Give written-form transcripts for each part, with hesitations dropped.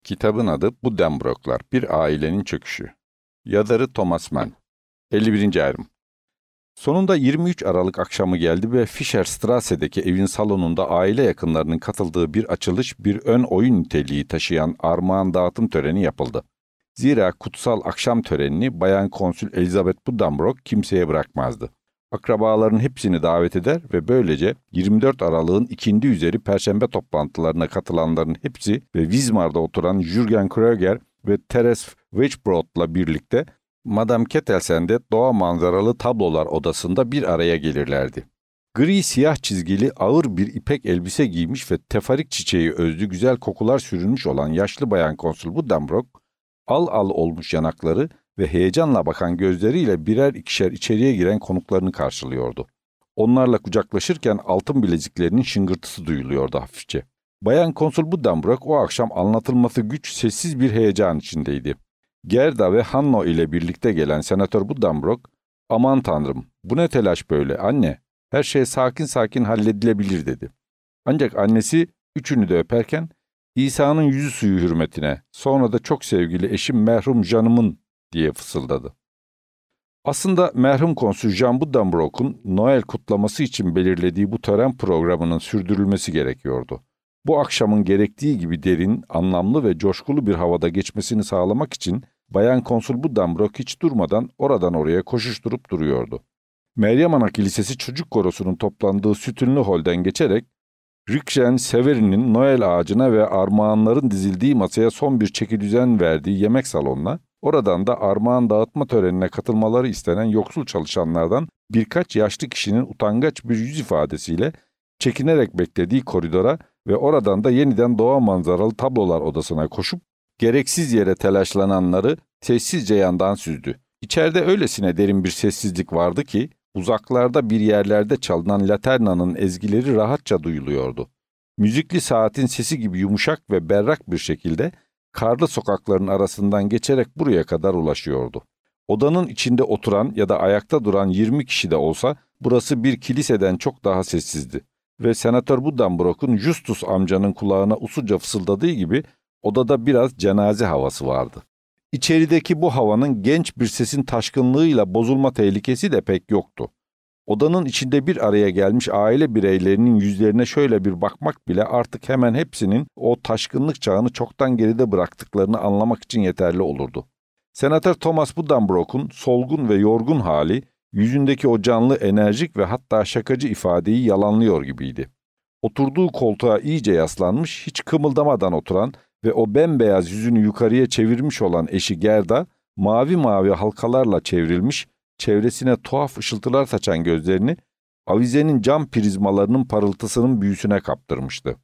Kitabın adı Buddenbrooklar, Bir Ailenin Çöküşü. Yazarı Thomas Mann. 51. ayrım. Sonunda 23 Aralık akşamı geldi ve Fischerstrasse'deki evin salonunda aile yakınlarının katıldığı bir açılış, bir ön oyun niteliği taşıyan armağan dağıtım töreni yapıldı. Zira kutsal akşam törenini Bayan Konsül Elizabeth Buddenbrook kimseye bırakmazdı. Akrabaların hepsini davet eder ve böylece 24 Aralık'ın ikindi üzeri Perşembe toplantılarına katılanların hepsi ve Wismar'da oturan Jürgen Kröger ve Teres Weichbrot'la birlikte Madame Kettelsen'de doğa manzaralı tablolar odasında bir araya gelirlerdi. Gri siyah çizgili ağır bir ipek elbise giymiş ve tefarik çiçeği özlü güzel kokular sürülmüş olan yaşlı Bayan Konsul Buddenbrook, al al olmuş yanakları ve heyecanla bakan gözleriyle birer ikişer içeriye giren konuklarını karşılıyordu. Onlarla kucaklaşırken altın bileziklerinin şıngırtısı duyuluyordu hafifçe. Bayan Konsul Buddenbrook o akşam anlatılması güç sessiz bir heyecan içindeydi. Gerda ve Hanno ile birlikte gelen Senatör Buddenbrook, "Aman tanrım, bu ne telaş böyle anne, her şey sakin sakin halledilebilir" dedi. Ancak annesi üçünü de öperken, "İsa'nın yüzü suyu hürmetine, sonra da çok sevgili eşim merhum Canım'ın" diye fısıldadı. Aslında merhum konsül Jean Buddenbrook'un Noel kutlaması için belirlediği bu tören programının sürdürülmesi gerekiyordu. Bu akşamın gerektiği gibi derin, anlamlı ve coşkulu bir havada geçmesini sağlamak için Bayan Konsul Buddenbrook hiç durmadan oradan oraya koşuşturup duruyordu. Meryem Ana Kilisesi Çocuk Korosu'nun toplandığı sütunlu holden geçerek Rükjen Severin'in Noel ağacına ve armağanların dizildiği masaya son bir çekidüzen verdiği yemek salonuna, oradan da armağan dağıtma törenine katılmaları istenen yoksul çalışanlardan birkaç yaşlı kişinin utangaç bir yüz ifadesiyle çekinerek beklediği koridora ve oradan da yeniden doğa manzaralı tablolar odasına koşup gereksiz yere telaşlananları sessizce yandan süzdü. İçeride öylesine derin bir sessizlik vardı ki uzaklarda bir yerlerde çalınan laternanın ezgileri rahatça duyuluyordu. Müzikli saatin sesi gibi yumuşak ve berrak bir şekilde karlı sokakların arasından geçerek buraya kadar ulaşıyordu. Odanın içinde oturan ya da ayakta duran 20 kişi de olsa burası bir kiliseden çok daha sessizdi. Ve Senatör Buddenbrook'un Justus amcanın kulağına usulca fısıldadığı gibi odada biraz cenaze havası vardı. İçerideki bu havanın genç bir sesin taşkınlığıyla bozulma tehlikesi de pek yoktu. Odanın içinde bir araya gelmiş aile bireylerinin yüzlerine şöyle bir bakmak bile artık hemen hepsinin o taşkınlık çağını çoktan geride bıraktıklarını anlamak için yeterli olurdu. Senatör Thomas Buddenbrook'un solgun ve yorgun hali, yüzündeki o canlı, enerjik ve hatta şakacı ifadeyi yalanlıyor gibiydi. Oturduğu koltuğa iyice yaslanmış, hiç kımıldamadan oturan ve o bembeyaz yüzünü yukarıya çevirmiş olan eşi Gerda, mavi mavi halkalarla çevrilmiş, çevresine tuhaf ışıltılar saçan gözlerini avizenin cam prizmalarının parıltısının büyüsüne kaptırmıştı.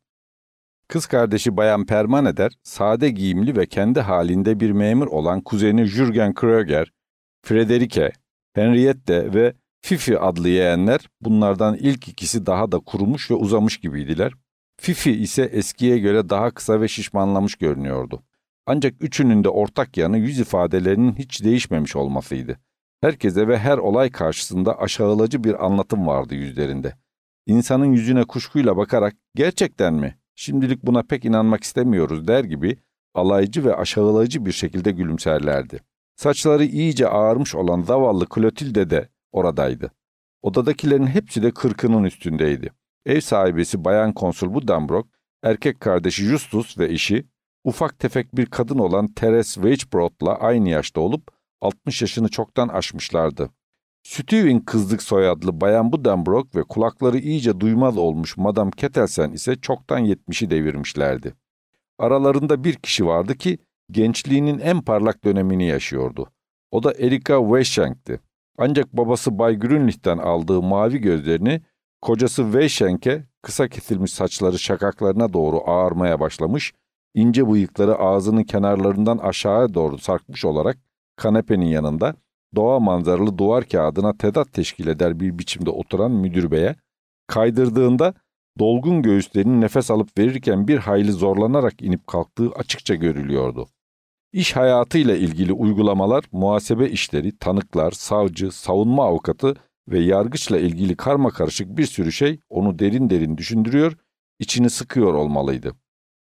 Kız kardeşi Bayan Permaneder, sade giyimli ve kendi halinde bir memur olan kuzeni Jürgen Kröger, Frederike, Henriette ve Fifi adlı yeğenler, bunlardan ilk ikisi daha da kurumuş ve uzamış gibiydiler. Fifi ise eskiye göre daha kısa ve şişmanlamış görünüyordu. Ancak üçünün de ortak yanı yüz ifadelerinin hiç değişmemiş olmasıydı. Herkese ve her olay karşısında aşağılacı bir anlatım vardı yüzlerinde. İnsanın yüzüne kuşkuyla bakarak "Gerçekten mi? Şimdilik buna pek inanmak istemiyoruz" der gibi alaycı ve aşağılayıcı bir şekilde gülümserlerdi. Saçları iyice ağarmış olan zavallı Clotilde de oradaydı. Odadakilerin hepsi de 40'ının üstündeydi. Ev sahibesi Bayan Konsul Buddenbrook, erkek kardeşi Justus ve eşi, ufak tefek bir kadın olan Teres Weichbrot'la aynı yaşta olup 60 yaşını çoktan aşmışlardı. Stewing kızlık soyadlı Bayan Buddenbrook ve kulakları iyice duymaz olmuş Madame Kettelsen ise çoktan 70'i devirmişlerdi. Aralarında bir kişi vardı ki gençliğinin en parlak dönemini yaşıyordu. O da Erika Weisschenk'ti. Ancak babası Bay Grünlich'ten aldığı mavi gözlerini kocası Weisschenk'e, kısa kesilmiş saçları şakaklarına doğru ağarmaya başlamış, ince bıyıkları ağzının kenarlarından aşağıya doğru sarkmış olarak kanepenin yanında doğa manzaralı duvar kağıdına tedat teşkil eder bir biçimde oturan müdür beye, kaydırdığında dolgun göğüslerinin nefes alıp verirken bir hayli zorlanarak inip kalktığı açıkça görülüyordu. İş hayatıyla ilgili uygulamalar, muhasebe işleri, tanıklar, savcı, savunma avukatı ve yargıçla ilgili karmakarışık bir sürü şey onu derin derin düşündürüyor, içini sıkıyor olmalıydı.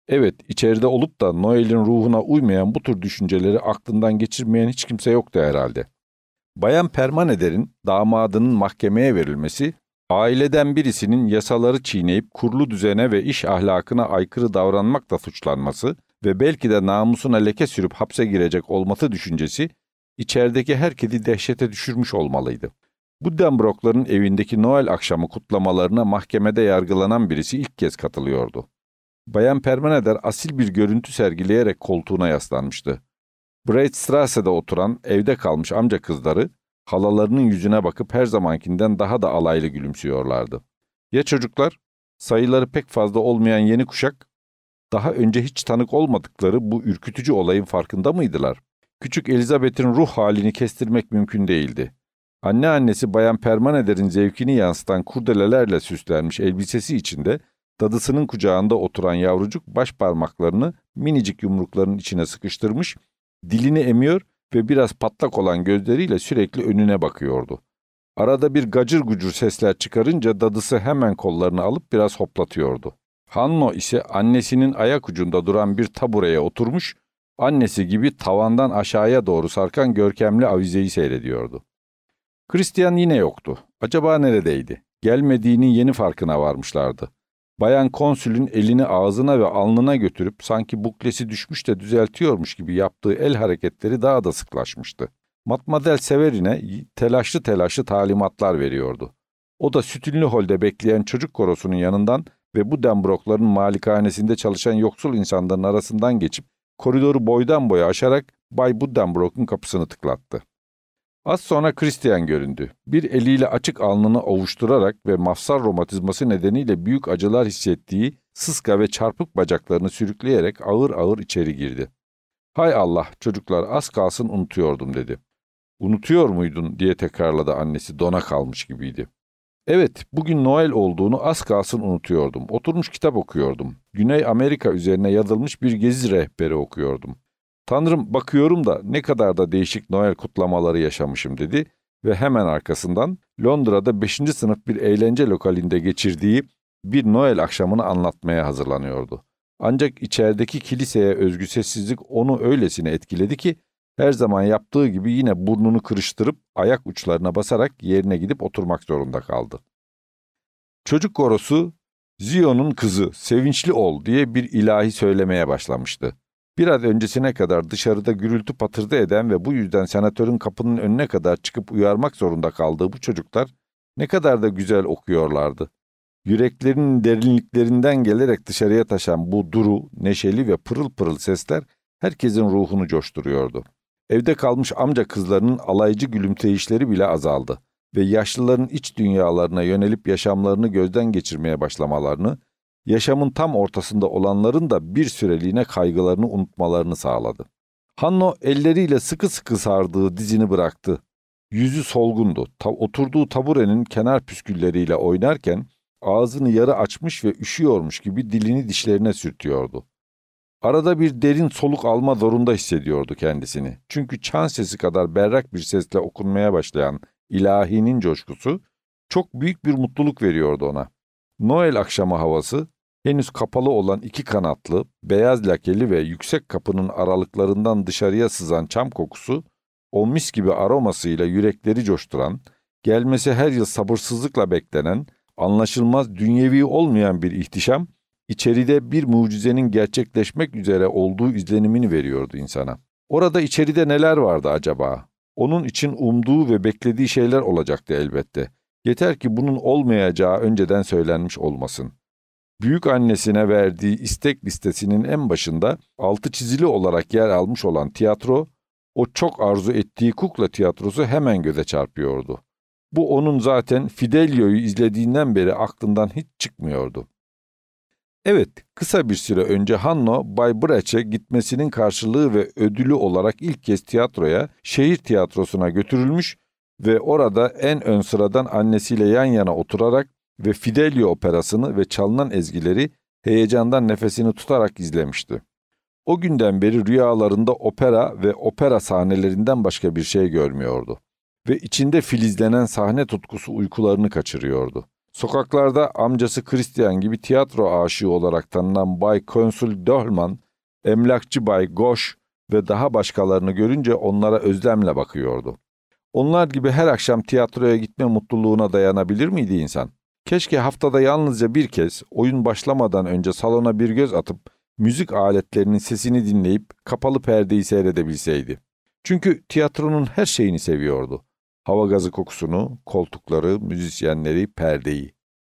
Evet, içeride olup da Noel'in ruhuna uymayan bu tür düşünceleri aklından geçirmeyen hiç kimse yoktu herhalde. Bayan Permaneder'in damadının mahkemeye verilmesi, aileden birisinin yasaları çiğneyip kurulu düzene ve iş ahlakına aykırı davranmakla suçlanması ve belki de namusuna leke sürüp hapse girecek olması düşüncesi, içerideki herkesi dehşete düşürmüş olmalıydı. Buddenbrook'ların evindeki Noel akşamı kutlamalarına mahkemede yargılanan birisi ilk kez katılıyordu. Bayan Permaneder asil bir görüntü sergileyerek koltuğuna yaslanmıştı. Breitstrasse'de oturan evde kalmış amca kızları, halalarının yüzüne bakıp her zamankinden daha da alaylı gülümsüyorlardı. Ya çocuklar? Sayıları pek fazla olmayan yeni kuşak, daha önce hiç tanık olmadıkları bu ürkütücü olayın farkında mıydılar? Küçük Elizabeth'in ruh halini kestirmek mümkün değildi. Anneannesi Bayan Permaneder'in zevkini yansıtan kurdelelerle süslenmiş elbisesi içinde, dadısının kucağında oturan yavrucuk baş parmaklarını minicik yumruklarının içine sıkıştırmış, dilini emiyor ve biraz patlak olan gözleriyle sürekli önüne bakıyordu. Arada bir gacır gucur sesler çıkarınca dadısı hemen kollarını alıp biraz hoplatıyordu. Hanno ise annesinin ayak ucunda duran bir tabureye oturmuş, annesi gibi tavandan aşağıya doğru sarkan görkemli avizeyi seyrediyordu. Christian yine yoktu. Acaba neredeydi? Gelmediğinin yeni farkına varmışlardı. Bayan konsülün elini ağzına ve alnına götürüp sanki buklesi düşmüş de düzeltiyormuş gibi yaptığı el hareketleri daha da sıklaşmıştı. Matmazel Severin'e telaşlı telaşlı talimatlar veriyordu. O da sütünlü holde bekleyen çocuk korosunun yanından ve Buddenbrook'ların malikanesinde çalışan yoksul insanların arasından geçip koridoru boydan boya aşarak Bay Buddenbrook'un kapısını tıklattı. Az sonra Christian göründü. Bir eliyle açık alnını ovuşturarak ve mafsal romatizması nedeniyle büyük acılar hissettiği sıska ve çarpık bacaklarını sürükleyerek ağır ağır içeri girdi. "Hay Allah, çocuklar, az kalsın unutuyordum," dedi. "Unutuyor muydun?" diye tekrarladı annesi, dona kalmış gibiydi. "Evet, bugün Noel olduğunu az kalsın unutuyordum. Oturmuş kitap okuyordum. Güney Amerika üzerine yazılmış bir gezi rehberi okuyordum. Tanrım, bakıyorum da ne kadar da değişik Noel kutlamaları yaşamışım," dedi ve hemen arkasından Londra'da 5. sınıf bir eğlence lokalinde geçirdiği bir Noel akşamını anlatmaya hazırlanıyordu. Ancak içerideki kiliseye özgü sessizlik onu öylesine etkiledi ki her zaman yaptığı gibi yine burnunu kırıştırıp ayak uçlarına basarak yerine gidip oturmak zorunda kaldı. Çocuk korosu, "Zion'un kızı, sevinçli ol," diye bir ilahi söylemeye başlamıştı. Biraz öncesine kadar dışarıda gürültü patırdı eden ve bu yüzden senatörün kapının önüne kadar çıkıp uyarmak zorunda kaldığı bu çocuklar ne kadar da güzel okuyorlardı. Yüreklerinin derinliklerinden gelerek dışarıya taşan bu duru, neşeli ve pırıl pırıl sesler herkesin ruhunu coşturuyordu. Evde kalmış amca kızlarının alaycı gülümseyişleri bile azaldı ve yaşlıların iç dünyalarına yönelip yaşamlarını gözden geçirmeye başlamalarını, yaşamın tam ortasında olanların da bir süreliğine kaygılarını unutmalarını sağladı. Hanno elleriyle sıkı sıkı sardığı dizini bıraktı. Yüzü solgundu. Oturduğu taburenin kenar püskülleriyle oynarken ağzını yarı açmış ve üşüyormuş gibi dilini dişlerine sürtüyordu. Arada bir derin soluk alma zorunda hissediyordu kendisini. Çünkü çan sesi kadar berrak bir sesle okunmaya başlayan ilahinin coşkusu çok büyük bir mutluluk veriyordu ona. Noel akşamı havası, henüz kapalı olan iki kanatlı, beyaz lakeli ve yüksek kapının aralıklarından dışarıya sızan çam kokusu, o mis gibi aromasıyla yürekleri coşturan, gelmesi her yıl sabırsızlıkla beklenen, anlaşılmaz dünyevi olmayan bir ihtişam, içeride bir mucizenin gerçekleşmek üzere olduğu izlenimini veriyordu insana. Orada içeride neler vardı acaba? Onun için umduğu ve beklediği şeyler olacaktı elbette. Yeter ki bunun olmayacağı önceden söylenmiş olmasın. Büyük annesine verdiği istek listesinin en başında altı çizili olarak yer almış olan tiyatro, o çok arzu ettiği kukla tiyatrosu hemen göze çarpıyordu. Bu onun zaten Fidelio'yu izlediğinden beri aklından hiç çıkmıyordu. Evet, kısa bir süre önce Hanno, Bay Brecht'e gitmesinin karşılığı ve ödülü olarak ilk kez tiyatroya, şehir tiyatrosuna götürülmüş ve orada en ön sıradan annesiyle yan yana oturarak ve Fidelio operasını ve çalınan ezgileri heyecandan nefesini tutarak izlemişti. O günden beri rüyalarında opera ve opera sahnelerinden başka bir şey görmüyordu ve içinde filizlenen sahne tutkusu uykularını kaçırıyordu. Sokaklarda amcası Christian gibi tiyatro aşığı olarak tanınan Bay Konsul Döhlmann, emlakçı Bay Goş ve daha başkalarını görünce onlara özlemle bakıyordu. Onlar gibi her akşam tiyatroya gitme mutluluğuna dayanabilir miydi insan? Keşke haftada yalnızca bir kez, oyun başlamadan önce salona bir göz atıp müzik aletlerinin sesini dinleyip kapalı perdeyi seyredebilseydi. Çünkü tiyatronun her şeyini seviyordu. Hava gazı kokusunu, koltukları, müzisyenleri, perdeyi.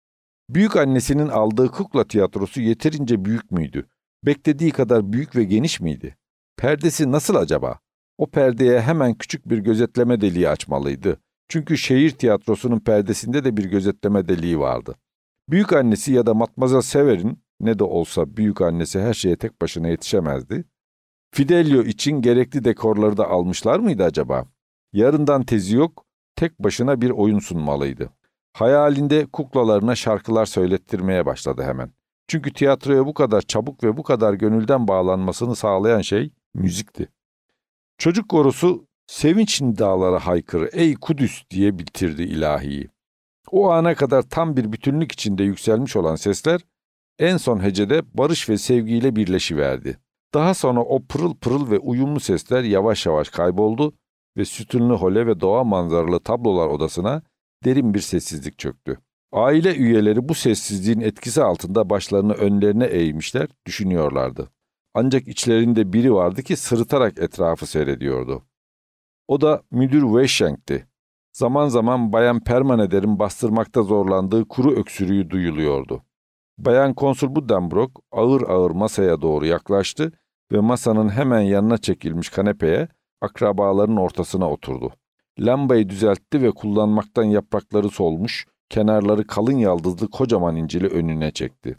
Büyük annesinin aldığı kukla tiyatrosu yeterince büyük müydü? Beklediği kadar büyük ve geniş miydi? Perdesi nasıl acaba? O perdeye hemen küçük bir gözetleme deliği açmalıydı. Çünkü şehir tiyatrosunun perdesinde de bir gözetleme deliği vardı. Büyük annesi ya da Matmazel Sever'in, ne de olsa büyük annesi her şeye tek başına yetişemezdi. Fidelio için gerekli dekorları da almışlar mıydı acaba? Yarından tezi yok, tek başına bir oyun sunmalıydı. Hayalinde kuklalarına şarkılar söylettirmeye başladı hemen. Çünkü tiyatroya bu kadar çabuk ve bu kadar gönülden bağlanmasını sağlayan şey müzikti. Çocuk korosu sevinç nidaları haykır ey Kudüs diye bitirdi ilahiyi. O ana kadar tam bir bütünlük içinde yükselmiş olan sesler en son hecede barış ve sevgiyle birleşiverdi. Daha sonra o pırıl pırıl ve uyumlu sesler yavaş yavaş kayboldu ve sütunlu hole ve doğa manzaralı tablolar odasına derin bir sessizlik çöktü. Aile üyeleri bu sessizliğin etkisi altında başlarını önlerine eğmişler, düşünüyorlardı. Ancak içlerinde biri vardı ki sırıtarak etrafı seyrediyordu. O da müdür Weisschenk'ti. Zaman zaman Bayan Permaneder'in bastırmakta zorlandığı kuru öksürüğü duyuluyordu. Bayan Konsul Buddenbrook ağır ağır masaya doğru yaklaştı ve masanın hemen yanına çekilmiş kanepeye akrabaların ortasına oturdu. Lambayı düzeltti ve kullanmaktan yaprakları solmuş, kenarları kalın yaldızlı kocaman İncil'i önüne çekti.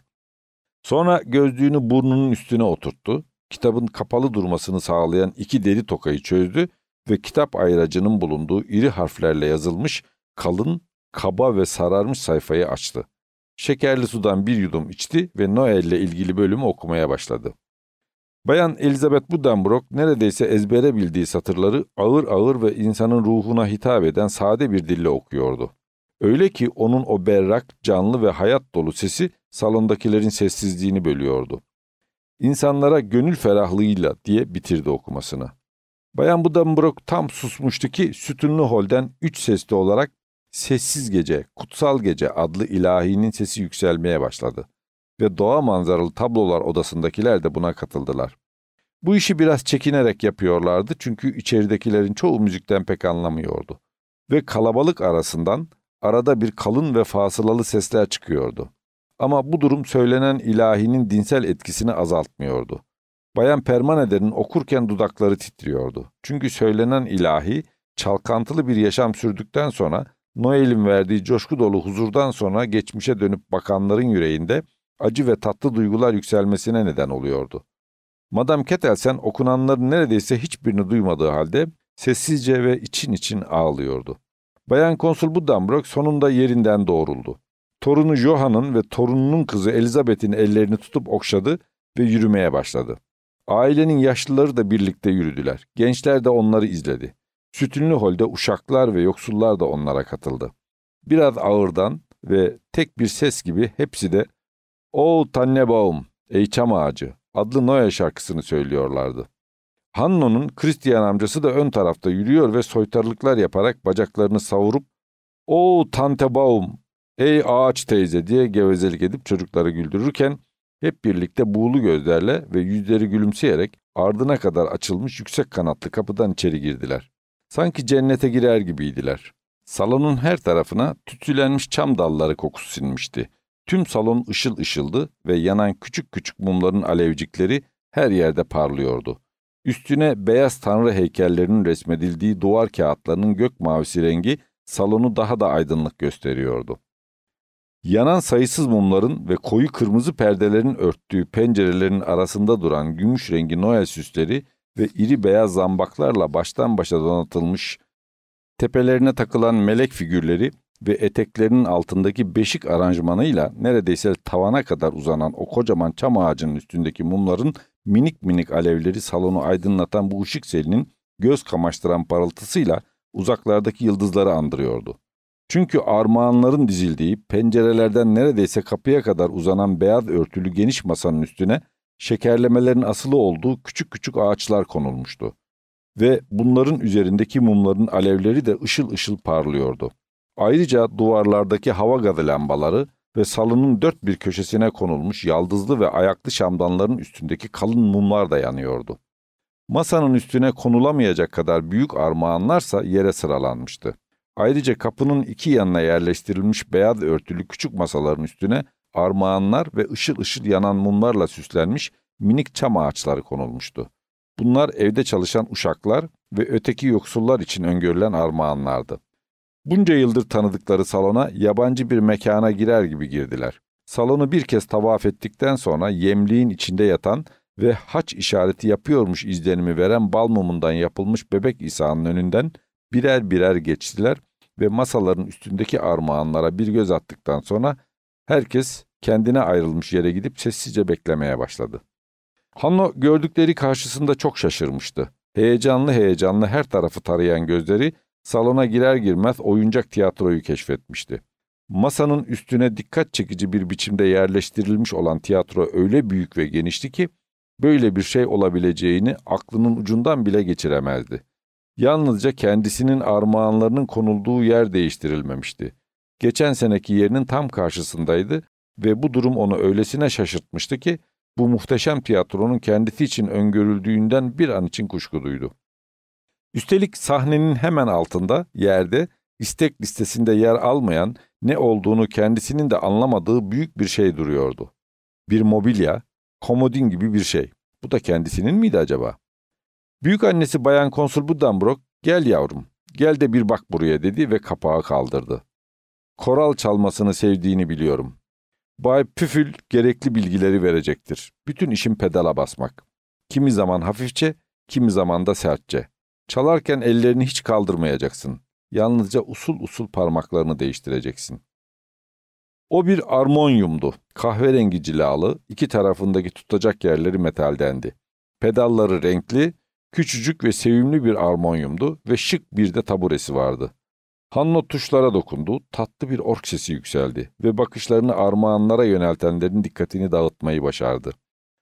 Sonra gözlüğünü burnunun üstüne oturttu, kitabın kapalı durmasını sağlayan iki deri tokayı çözdü ve kitap ayracının bulunduğu iri harflerle yazılmış, kalın, kaba ve sararmış sayfayı açtı. Şekerli sudan bir yudum içti ve Noel'le ilgili bölümü okumaya başladı. Bayan Elizabeth Buddenbrook neredeyse ezbere bildiği satırları ağır ağır ve insanın ruhuna hitap eden sade bir dille okuyordu. Öyle ki onun o berrak, canlı ve hayat dolu sesi salondakilerin sessizliğini bölüyordu. İnsanlara gönül ferahlığıyla diye bitirdi okumasını. Bayan Buddenbrook tam susmuştu ki sütunlu holden 3 sesli olarak Sessiz Gece, Kutsal Gece adlı ilahinin sesi yükselmeye başladı ve doğa manzaralı tablolar odasındakiler de buna katıldılar. Bu işi biraz çekinerek yapıyorlardı çünkü içeridekilerin çoğu müzikten pek anlamıyordu ve kalabalık arasından arada bir kalın ve fasılalı sesler çıkıyordu. Ama bu durum söylenen ilahinin dinsel etkisini azaltmıyordu. Bayan Permaneder'in okurken dudakları titriyordu. Çünkü söylenen ilahi çalkantılı bir yaşam sürdükten sonra Noel'in verdiği coşku dolu huzurdan sonra geçmişe dönüp bakanların yüreğinde acı ve tatlı duygular yükselmesine neden oluyordu. Madame Kettelsen okunanların neredeyse hiçbirini duymadığı halde sessizce ve için için ağlıyordu. Bayan Konsul Buddenbrook sonunda yerinden doğruldu. Torunu Johann'ın ve torununun kızı Elizabeth'in ellerini tutup okşadı ve yürümeye başladı. Ailenin yaşlıları da birlikte yürüdüler. Gençler de onları izledi. Sütunlu holde uşaklar ve yoksullar da onlara katıldı. Biraz ağırdan ve tek bir ses gibi hepsi de "O Tannenbaum, ey çam ağacı" adlı Noel şarkısını söylüyorlardı. Hanno'nun Christian amcası da ön tarafta yürüyor ve soytarılıklar yaparak bacaklarını savurup "O Tante Baum, ey ağaç teyze" diye gevezelik edip çocukları güldürürken hep birlikte buğulu gözlerle ve yüzleri gülümseyerek ardına kadar açılmış yüksek kanatlı kapıdan içeri girdiler. Sanki cennete girer gibiydiler. Salonun her tarafına tütsülenmiş çam dalları kokusu sinmişti. Tüm salon ışıl ışıldı ve yanan küçük küçük mumların alevcikleri her yerde parlıyordu. Üstüne beyaz tanrı heykellerinin resmedildiği duvar kağıtlarının gök mavisi rengi salonu daha da aydınlık gösteriyordu. Yanan sayısız mumların ve koyu kırmızı perdelerin örttüğü pencerelerin arasında duran gümüş rengi Noel süsleri ve iri beyaz zambaklarla baştan başa donatılmış tepelerine takılan melek figürleri ve eteklerinin altındaki beşik aranjmanıyla neredeyse tavana kadar uzanan o kocaman çam ağacının üstündeki mumların minik minik alevleri salonu aydınlatan bu ışık selinin göz kamaştıran parıltısıyla uzaklardaki yıldızları andırıyordu. Çünkü armağanların dizildiği, pencerelerden neredeyse kapıya kadar uzanan beyaz örtülü geniş masanın üstüne şekerlemelerin asılı olduğu küçük küçük ağaçlar konulmuştu. Ve bunların üzerindeki mumların alevleri de ışıl ışıl parlıyordu. Ayrıca duvarlardaki hava gazı lambaları ve salonun dört bir köşesine konulmuş yaldızlı ve ayaklı şamdanların üstündeki kalın mumlar da yanıyordu. Masanın üstüne konulamayacak kadar büyük armağanlarsa yere sıralanmıştı. Ayrıca kapının iki yanına yerleştirilmiş beyaz örtülü küçük masaların üstüne armağanlar ve ışıl ışıl yanan mumlarla süslenmiş minik çam ağaçları konulmuştu. Bunlar evde çalışan uşaklar ve öteki yoksullar için öngörülen armağanlardı. Bunca yıldır tanıdıkları salona yabancı bir mekana girer gibi girdiler. Salonu bir kez tavaf ettikten sonra yemliğin içinde yatan ve haç işareti yapıyormuş izlenimi veren bal mumundan yapılmış bebek İsa'nın önünden birer birer geçtiler ve masaların üstündeki armağanlara bir göz attıktan sonra herkes kendine ayrılmış yere gidip sessizce beklemeye başladı. Hanno gördükleri karşısında çok şaşırmıştı. Heyecanlı heyecanlı her tarafı tarayan gözleri salona girer girmez oyuncak tiyatroyu keşfetmişti. Masanın üstüne dikkat çekici bir biçimde yerleştirilmiş olan tiyatro öyle büyük ve genişti ki böyle bir şey olabileceğini aklının ucundan bile geçiremezdi. Yalnızca kendisinin armağanlarının konulduğu yer değiştirilmemişti. Geçen seneki yerinin tam karşısındaydı ve bu durum onu öylesine şaşırtmıştı ki bu muhteşem tiyatronun kendisi için öngörüldüğünden bir an için kuşku duydu. Üstelik sahnenin hemen altında, yerde, istek listesinde yer almayan, ne olduğunu kendisinin de anlamadığı büyük bir şey duruyordu. Bir mobilya, komodin gibi bir şey. Bu da kendisinin miydi acaba? Büyükannesi Bayan Konsul Buddenbrook, "Gel yavrum, gel de bir bak buraya," dedi ve kapağı kaldırdı. "Koral çalmasını sevdiğini biliyorum. Bay Püfül gerekli bilgileri verecektir. Bütün işin pedala basmak. Kimi zaman hafifçe, kimi zaman da sertçe. Çalarken ellerini hiç kaldırmayacaksın. Yalnızca usul usul parmaklarını değiştireceksin." O bir armonyumdu. Kahverengi cilalı, iki tarafındaki tutacak yerleri metaldendi. Pedalları renkli, küçücük ve sevimli bir armonyumdu ve şık bir de taburesi vardı. Hanno tuşlara dokundu, tatlı bir ork sesi yükseldi ve bakışlarını armağanlara yöneltenlerin dikkatini dağıtmayı başardı.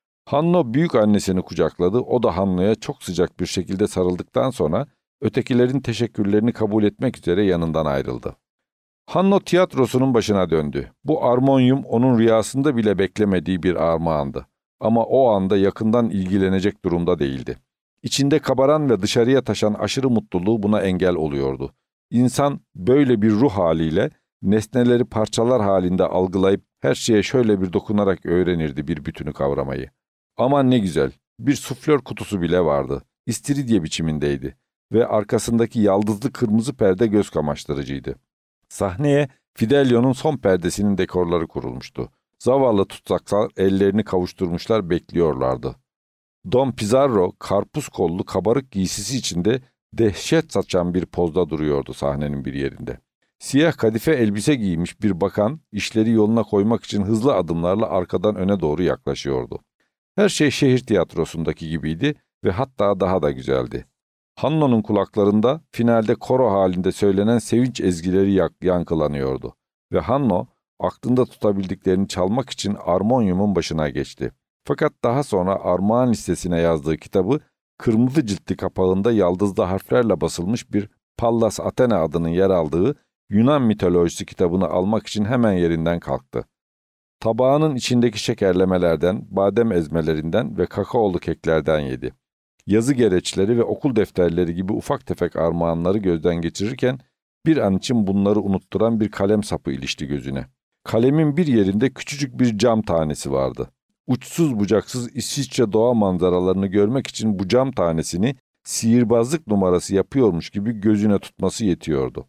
Hanno büyük annesini kucakladı, o da Hanno'ya çok sıcak bir şekilde sarıldıktan sonra ötekilerin teşekkürlerini kabul etmek üzere yanından ayrıldı. Hanno tiyatrosunun başına döndü. Bu armonyum onun rüyasında bile beklemediği bir armağandı. Ama o anda yakından ilgilenecek durumda değildi. İçinde kabaran ve dışarıya taşan aşırı mutluluğu buna engel oluyordu. İnsan böyle bir ruh haliyle nesneleri parçalar halinde algılayıp her şeye şöyle bir dokunarak öğrenirdi bir bütünü kavramayı. Aman ne güzel, bir suflör kutusu bile vardı. İstiridye biçimindeydi ve arkasındaki yaldızlı kırmızı perde göz kamaştırıcıydı. Sahneye Fidelio'nun son perdesinin dekorları kurulmuştu. Zavallı tutsaklar ellerini kavuşturmuşlar bekliyorlardı. Don Pizarro karpuz kollu kabarık giysisi içinde dehşet saçan bir pozda duruyordu sahnenin bir yerinde. Siyah kadife elbise giymiş bir bakan işleri yoluna koymak için hızlı adımlarla arkadan öne doğru yaklaşıyordu. Her şey şehir tiyatrosundaki gibiydi ve hatta daha da güzeldi. Hanno'nun kulaklarında finalde koro halinde söylenen sevinç ezgileri yankılanıyordu ve Hanno aklında tutabildiklerini çalmak için armonyumun başına geçti. Fakat daha sonra armağan listesine yazdığı kitabı kırmızı ciltli kapağında yaldızlı harflerle basılmış bir Pallas Athena adının yer aldığı Yunan mitolojisi kitabını almak için hemen yerinden kalktı. Tabağının içindeki şekerlemelerden, badem ezmelerinden ve kakaolu keklerden yedi. Yazı gereçleri ve okul defterleri gibi ufak tefek armağanları gözden geçirirken bir an için bunları unutturan bir kalem sapı ilişti gözüne. Kalemin bir yerinde küçücük bir cam tanesi vardı. Uçsuz bucaksız İsviçre doğa manzaralarını görmek için bu cam tanesini sihirbazlık numarası yapıyormuş gibi gözüne tutması yetiyordu.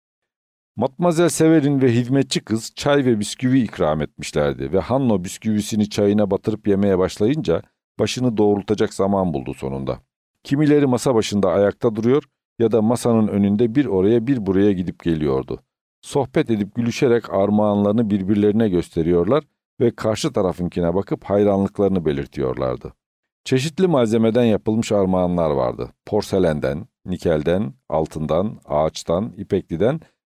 Matmazel Severin ve hizmetçi kız çay ve bisküvi ikram etmişlerdi ve Hanno bisküvisini çayına batırıp yemeye başlayınca başını doğrultacak zaman buldu sonunda. Kimileri masa başında ayakta duruyor ya da masanın önünde bir oraya bir buraya gidip geliyordu. Sohbet edip gülüşerek armağanlarını birbirlerine gösteriyorlar ve karşı tarafınkine bakıp hayranlıklarını belirtiyorlardı. Çeşitli malzemeden yapılmış armağanlar vardı. Porselenden, nikelden, altından, ağaçtan, ipekliden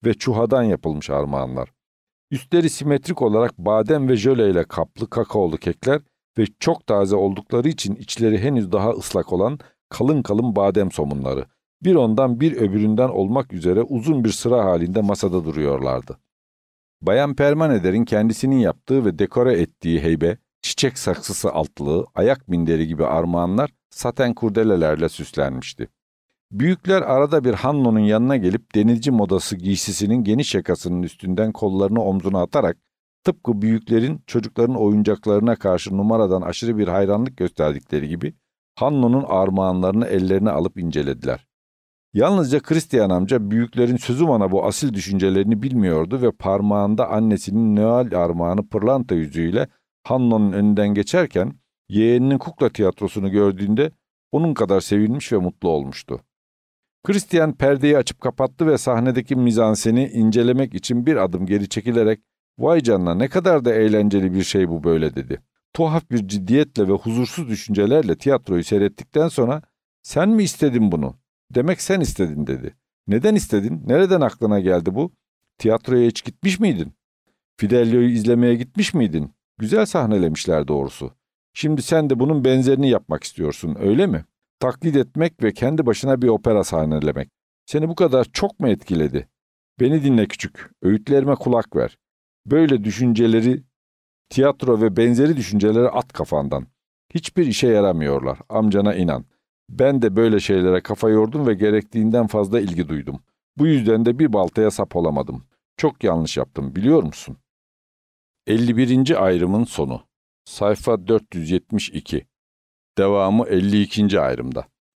ve çuhadan yapılmış armağanlar. Üstleri simetrik olarak badem ve jöle ile kaplı kakaolu kekler ve çok taze oldukları için içleri henüz daha ıslak olan kalın kalın badem somunları. Bir ondan bir öbüründen olmak üzere uzun bir sıra halinde masada duruyorlardı. Bayan Permaneder'in kendisinin yaptığı ve dekore ettiği heybe, çiçek saksısı altlığı, ayak minderi gibi armağanlar saten kurdelelerle süslenmişti. Büyükler arada bir Hanno'nun yanına gelip denizci modası giysisinin geniş yakasının üstünden kollarını omzuna atarak tıpkı büyüklerin çocukların oyuncaklarına karşı numaradan aşırı bir hayranlık gösterdikleri gibi Hanno'nun armağanlarını ellerine alıp incelediler. Yalnızca Christian amca büyüklerin sözüm ona bu asil düşüncelerini bilmiyordu ve parmağında annesinin Noel armağanı pırlanta yüzüğüyle Hanno'nun önünden geçerken yeğeninin kukla tiyatrosunu gördüğünde onun kadar sevinmiş ve mutlu olmuştu. Christian perdeyi açıp kapattı ve sahnedeki mizanseni incelemek için bir adım geri çekilerek "Vay canına, ne kadar da eğlenceli bir şey bu böyle," dedi. Tuhaf bir ciddiyetle ve huzursuz düşüncelerle tiyatroyu seyrettikten sonra "Sen mi istedin bunu? Demek sen istedin," dedi. "Neden istedin? Nereden aklına geldi bu? Tiyatroya hiç gitmiş miydin? Fidelio'yu izlemeye gitmiş miydin? Güzel sahnelemişler doğrusu. Şimdi sen de bunun benzerini yapmak istiyorsun, öyle mi? Taklit etmek ve kendi başına bir opera sahnelemek. Seni bu kadar çok mu etkiledi? Beni dinle küçük, öğütlerime kulak ver. Böyle düşünceleri, tiyatro ve benzeri düşünceleri at kafandan. Hiçbir işe yaramıyorlar, amcana inan. Ben de böyle şeylere kafa yordum ve gerektiğinden fazla ilgi duydum. Bu yüzden de bir baltaya sap olamadım. Çok yanlış yaptım, biliyor musun?" 51. ayrımın sonu. Sayfa 472. Devamı 52. ayrımda.